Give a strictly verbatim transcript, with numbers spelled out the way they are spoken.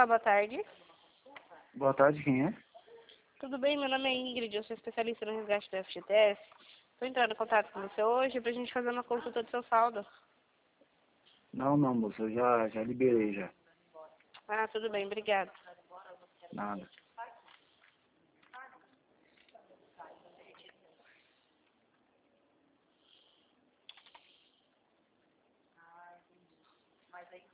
Olá, boa tarde. Boa tarde, quem é? Tudo bem? Meu nome é Ingrid, eu sou especialista no resgate do F G T S. Estou entrando em contato com você hoje para a gente fazer uma consulta do seu saldo. Não, não, moça, eu já, já liberei já. Ah, tudo bem, obrigada. Nada.